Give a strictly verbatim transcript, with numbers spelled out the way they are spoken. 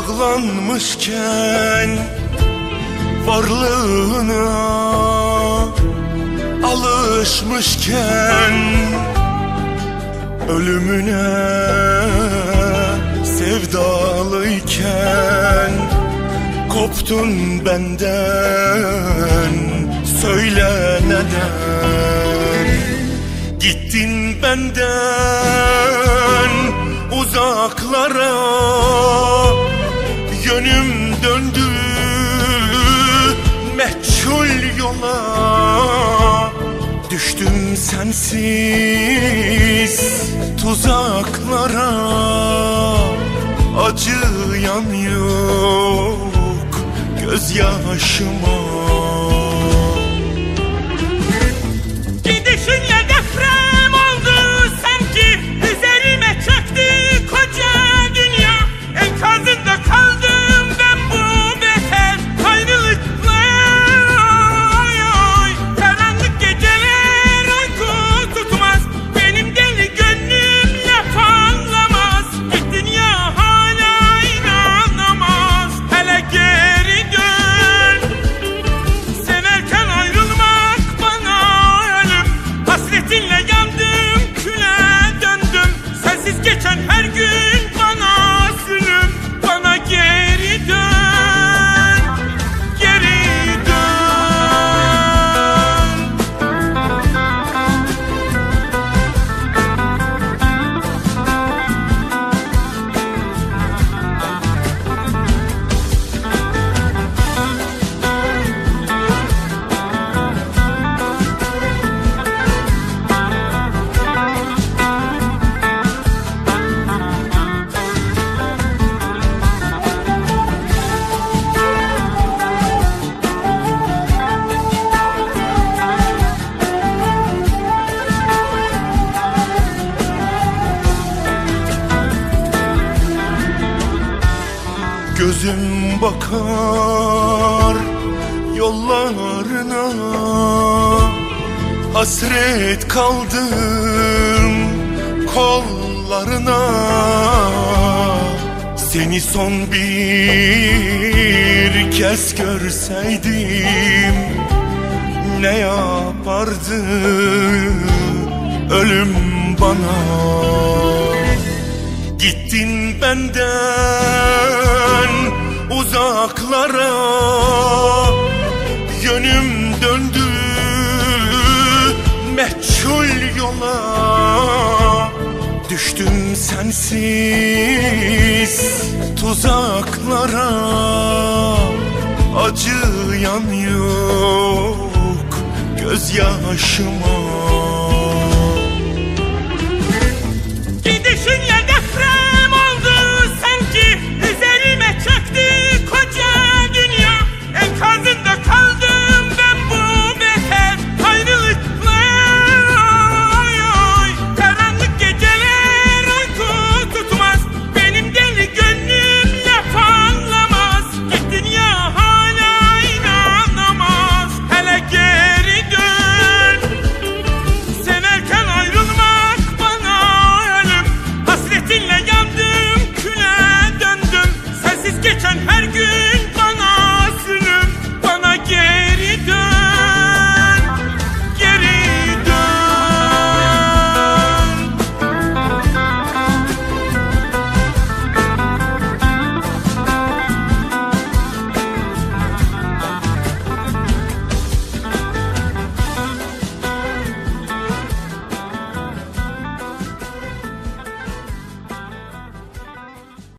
bağlanmışken varlığına, alışmışken ölümüne, sevdalıyken koptun benden, söyle neden? Gittin benden uzaklara, yönüm döndü meçhul yola. Düştüm sensiz tuzaklara, acıyan yok gözyaşıma. Gidişinle deprem oldu sanki, üzerime çöktü koca dünya. Enkazında kaldım ben bu beter ayrılıkla. Ay ay, karanlık geceler uyku tutmaz, benim deli gönlüm laf anlamaz. Gittin ya hala inanamaz, hele geri dön. Severken ayrılmak bana ölüm, hasretinle yandım küle döndüm. Sensiz geçen her gün bana zulüm, bana geri dön, geri dön. Gözüm bakar yollarına, hasret kaldım kollarına. Seni son bir kez görseydim ne yapardı ölüm bana? Gittin benden uzaklara, yönüm döndü meçhul yola. Düştüm sensiz tuzaklara, acıyan yok gözyaşıma. Gidişinle